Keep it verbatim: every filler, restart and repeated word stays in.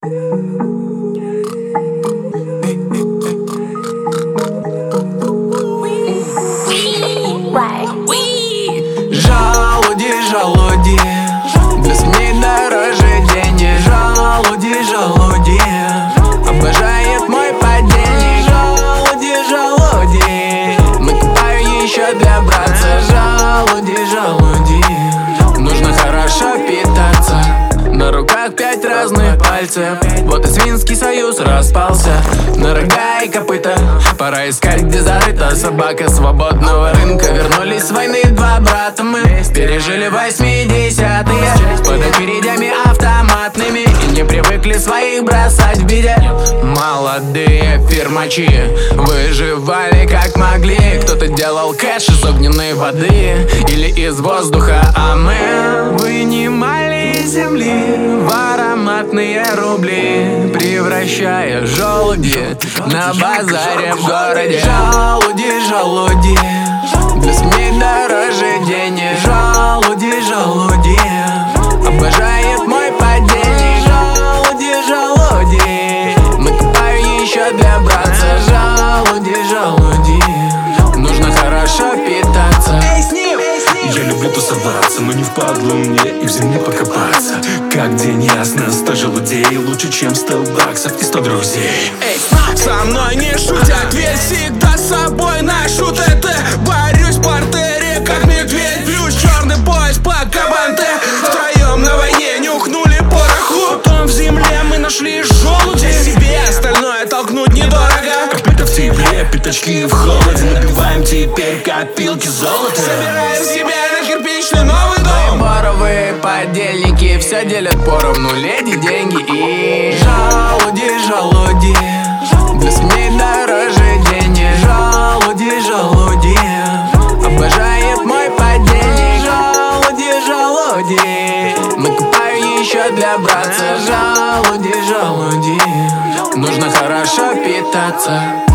Жалуди, жалуди, для семей дороже денег. Жалуди, жалуди, обожает мой подельник. Жалуди, жалуди, накупаю еще для братца. Жалуди, жалуди, нужно хорошо питаться. На руках пять разных пальцев, вот и свинский союз распался. На рога и копыта пора искать, где зарыта собака свободного рынка. Вернулись с войны два брата, мы пережили восьмидесятые под очередями автоматными и не привыкли своих бросать в беде. Молодые фирмачи выживали как могли. Кто-то делал кэш из огненной воды или из воздуха, а мы вынимали из земли в ароматные рубли, превращая желуди на базаре в городе. Жалуди, жалуди, для семей дороже денег. Жалуди, жалуди, обожает мой подельник. Жалуди, жалуди, накупаю еще для братца. Жалуди, жалуди, нужно хорошо питаться. Я люблю тусоваться, но не впадло мне и в земле покопаться. Как день ясно, сто желудей лучше, чем сто баксов и сто друзей. Эй, со мной не шутят, ведь всегда с собой ношу ТТ. Борюсь в партере, как медведь, плюс черный пояс по кабанте. Втроем на войне нюхнули пороху, потом в земле мы нашли желуди. Себе остальное толкнуть недорого. Копыта в тепле, пятачки в холоде. Набиваем теперь копилки золота. Собираем себе на кирпичный новый дом. Моровые подельники все делят поровну, леди, деньги и жалуди, жалуди, для семей дороже денег. Жалуди, жалуди, обожает мой подельник. Жалуди, жалуди, накупаю еще для братца. Жалуди, жалуди, нужно хорошо питаться.